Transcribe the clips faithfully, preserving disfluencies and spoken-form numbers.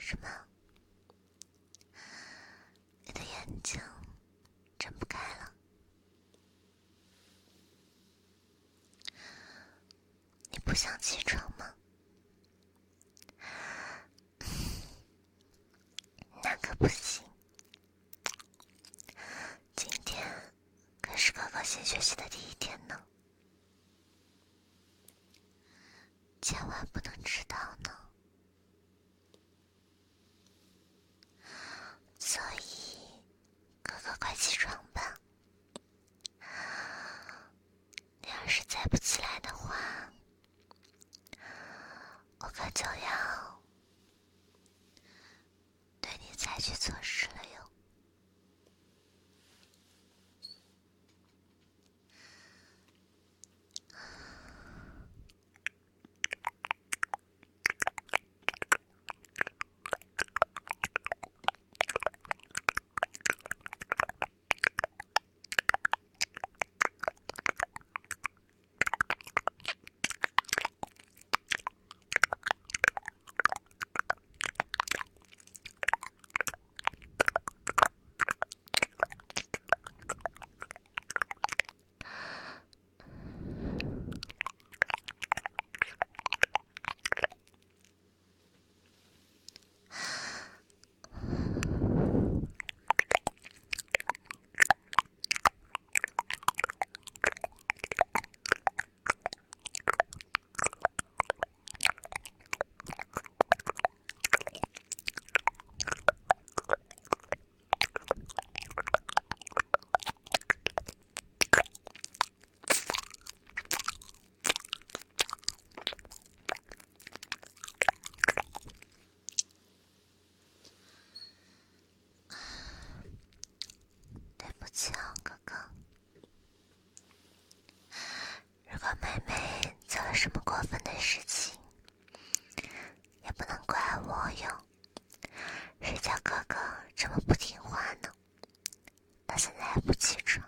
什么？你的眼睛睁不开了？你不想起床吗？那可不行，今天可是哥哥新学习的第一天呢，千万不能迟到呢。所以，哥哥快起床吧。你要是再不起来的话，我可就要对你采取措施了哟。对不起啊，哥哥。如果妹妹做了什么过分的事情，也不能怪我哟。谁叫哥哥这么不听话呢？到现在还不起床。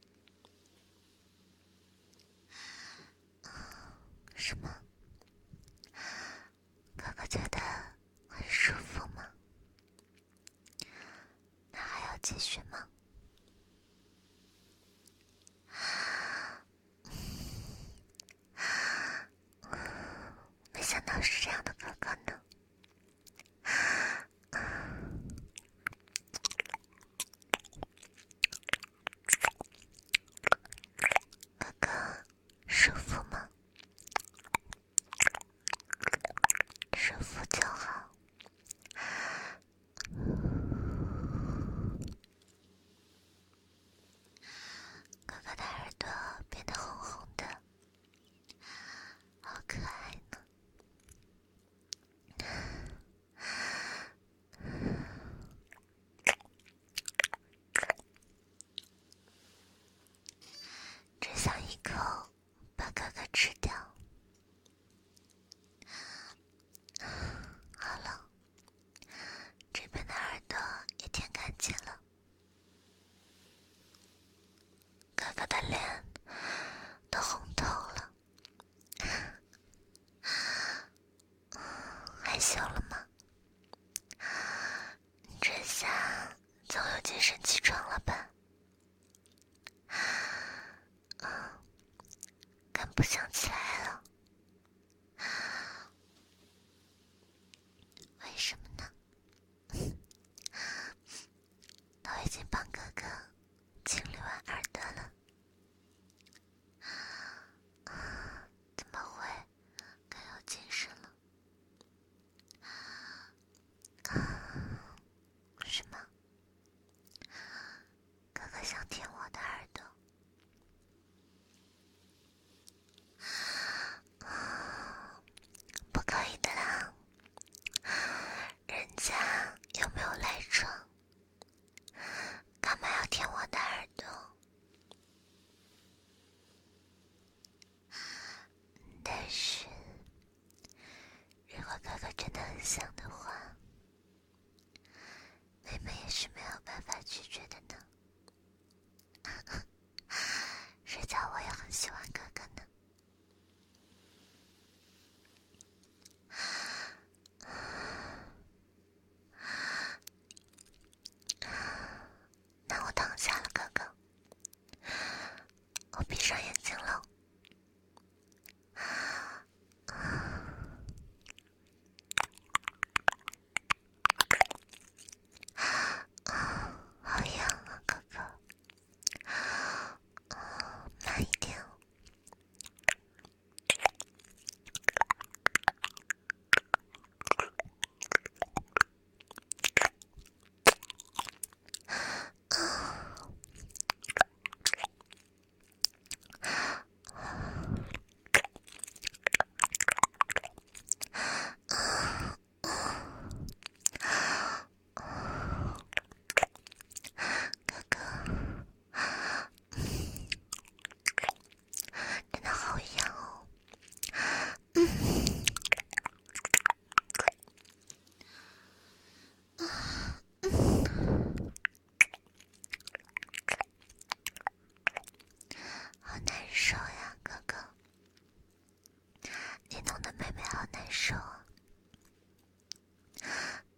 什么？哥哥觉得很舒服吗？那还要继续吗？没想到是这样的哥哥呢。哥哥舒服吗？舒服就好。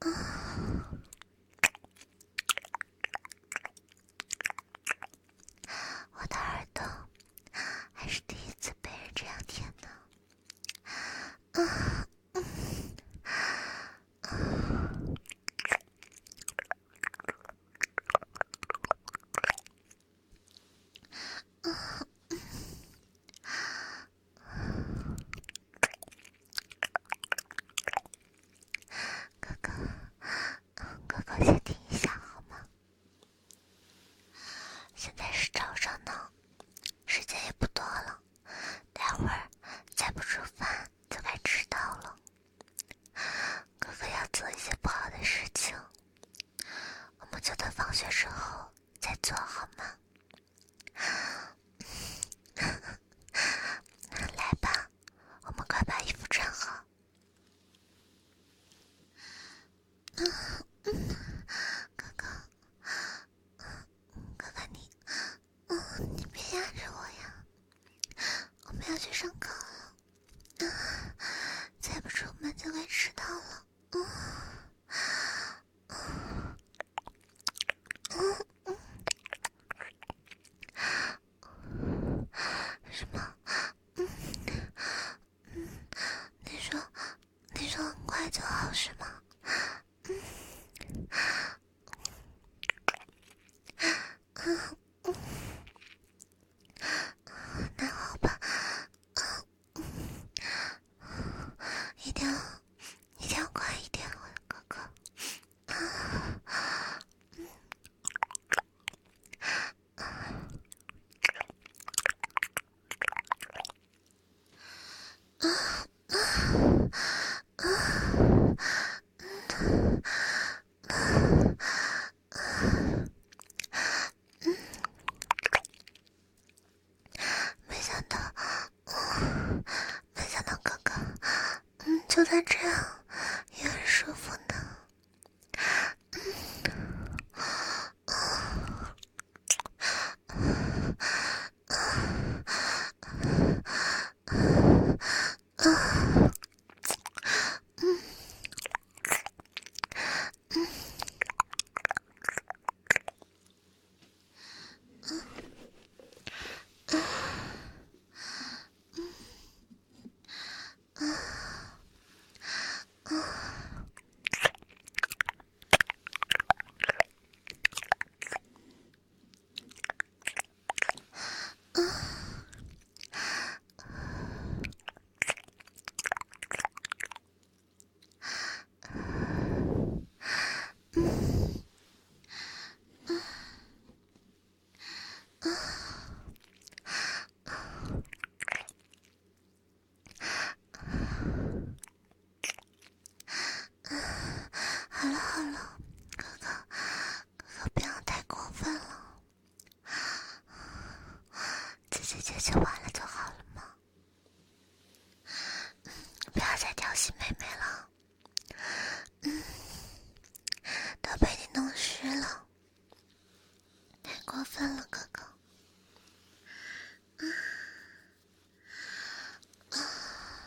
我的耳朵还是第一次被人这样舔呢。嗯嗯嗯哥哥，哥哥先停一下好吗？现在是早上呢，时间也不多了，待会儿再不煮饭就该迟到了。哥哥要做一些不好的事情，我们就等放学之后再做好吗？来吧，我们快把衣服穿好。嗯嗯，哥哥，哥哥你，嗯，你别压着我呀，我们要去上课了，嗯，再不出门就该迟到了，嗯，嗯嗯嗯，什么？嗯嗯，你说，你说很快就好是吗？嗯嗯嗯，那好吧，嗯，一定要，一定要快一点，我的哥哥。啊，嗯啊啊啊！没想到，嗯，没想到哥哥，嗯，就算这样也很舒服呢。好了好了，哥哥，哥哥不要太过分了，姐姐姐姐完了就好了嘛，不要再调戏妹妹了，嗯，都被你弄湿了，太过分了，哥哥。嗯啊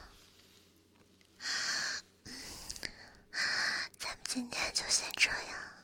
咱们今天就先这样。